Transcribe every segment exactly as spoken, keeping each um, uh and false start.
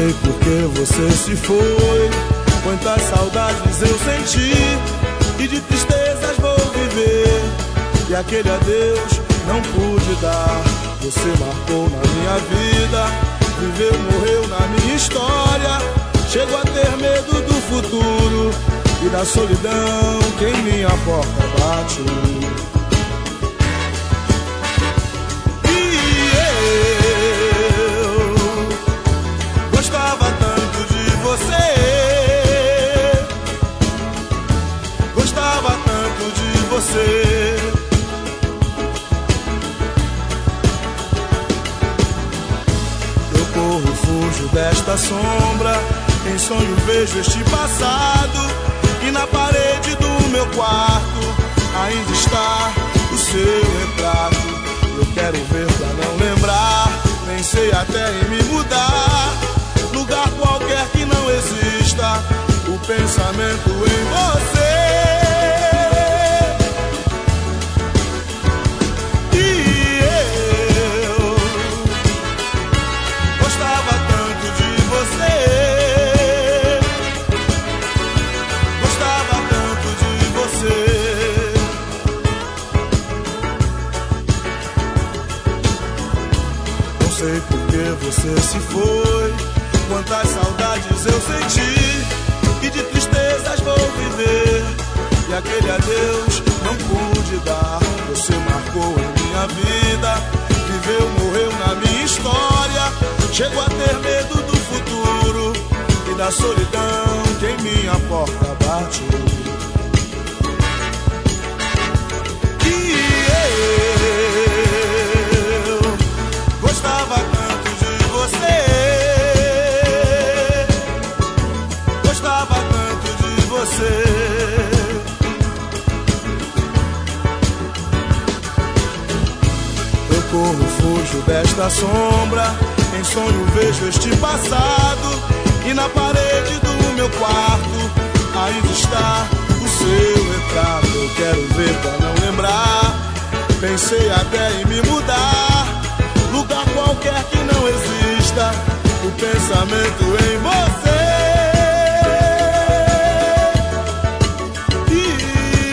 sei por que você se foi. Quantas saudades eu senti e de tristezas vou viver. E aquele adeus não pude dar. Você marcou na minha vida, viveu, morreu na minha história. Chego a ter medo do futuro e da solidão que em minha porta bate. E eu gostava tanto de você, gostava tanto de você. Eu corro, fujo desta sombra, em sonho vejo este passado, e na parede do meu quarto ainda está o seu retrato. Eu quero ver pra não lembrar, pensei até em me mudar, lugar qualquer que não exista o pensamento em você. E eu gostava tanto de você, sei por que você se foi. Quantas saudades eu senti e de tristezas vou viver. E aquele adeus não pude dar. Você marcou em minha vida, viveu, morreu na minha história. Chego a ter medo do futuro e da solidão que em minha porta bate. E eu gostava tanto de você, gostava tanto de você. Eu corro, fujo desta sombra, em sonho vejo este passado, e na parede do meu quarto ainda está o seu retrato. Eu quero ver pra não lembrar, pensei até em me mudar, lugar qualquer que não exista o pensamento em você. E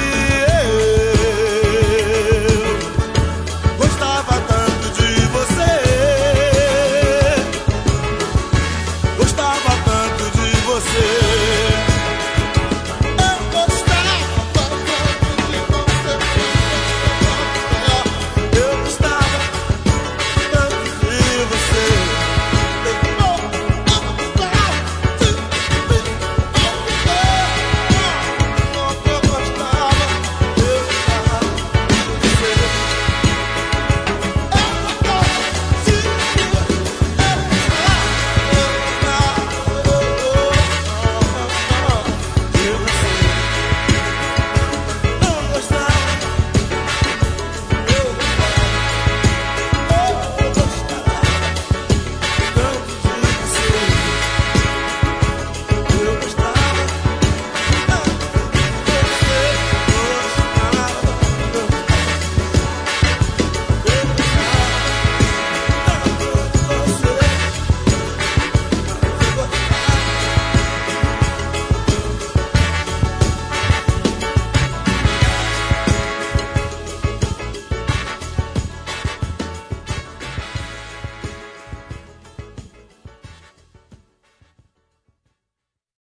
eu gostava tanto de você, gostava tanto de você.